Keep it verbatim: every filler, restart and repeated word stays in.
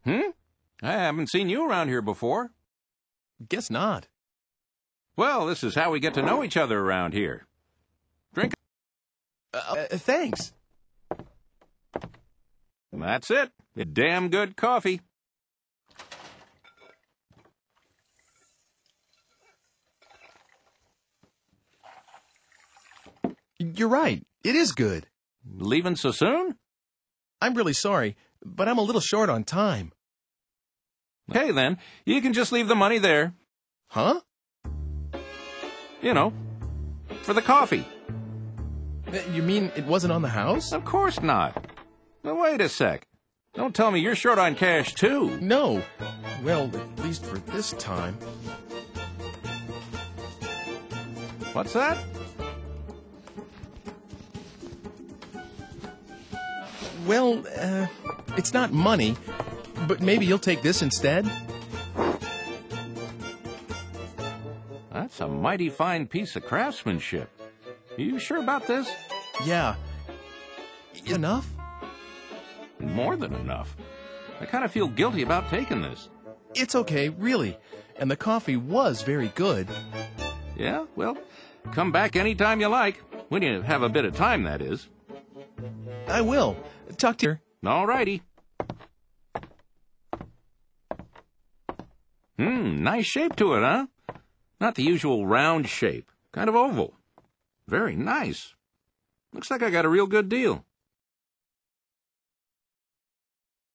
Hmm? I haven't seen you around here before. Guess not. Well, this is how we get to know each other around here. Drink. Uh, uh, thanks. That's it. A damn good coffee. You're right. It is good. Leaving so soon? I'm really sorry, but I'm a little short on time. Okay, then. You can just leave the money there. Huh? You know, for the coffee. Uh, You mean it wasn't on the house? Of course not. Now, wait a sec. Don't tell me you're short on cash, too. No. Well, at least for this time. What's that? Well, uh, it's not money, but maybe you'll take this instead? That's a mighty fine piece of craftsmanship. You sure about this? Yeah. Enough? More than enough. I kind of feel guilty about taking this. It's okay, really. And the coffee was very good. Yeah, well, come back any time you like. When you have a bit of time, that is. I will. Talk to you. All righty. Hmm, nice shape to it, huh? Not the usual round shape. Kind of oval. Very nice. Looks like I got a real good deal.